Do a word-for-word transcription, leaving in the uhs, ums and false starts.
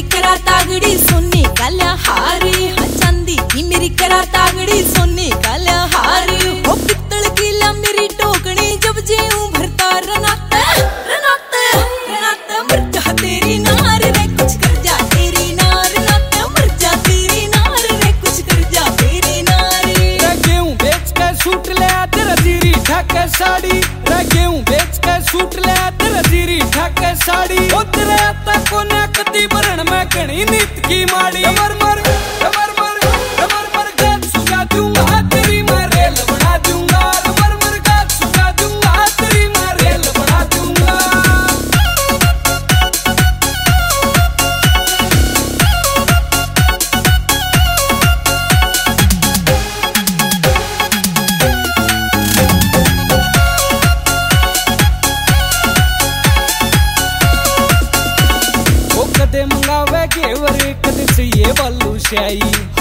करा तागड़ी सोने काला हारी, हाँ चांदी की मेरी करा तागड़ी सोने काला हारी। ओ पित्तल की ला मेरी टोकनी जब जेऊं भरता रनात रनात रनात मर जा तेरी नार रे कुछ कर जा तेरी नार रनात मर जा तेरी नार रे कुछ कर जा तेरी नार। रे गेहूं बेच के सूट ले तेरा जीरी ठाके साड़ी, रे गेहूं बेच के सूट ले तेरा जीरी ठाके साड़ी। ओ तेरे तक को ना कती भरण में कणी नीत की माड़ी। मर मर मर मर मर मर गात सुखा दूंगा तेरी मैं रेल बना दूंगा, मर मर गात सुखा दूंगा तेरी मैं रेल बना दूंगा। कदे मंगावे घेवर कदे चाहिए बालू शाही,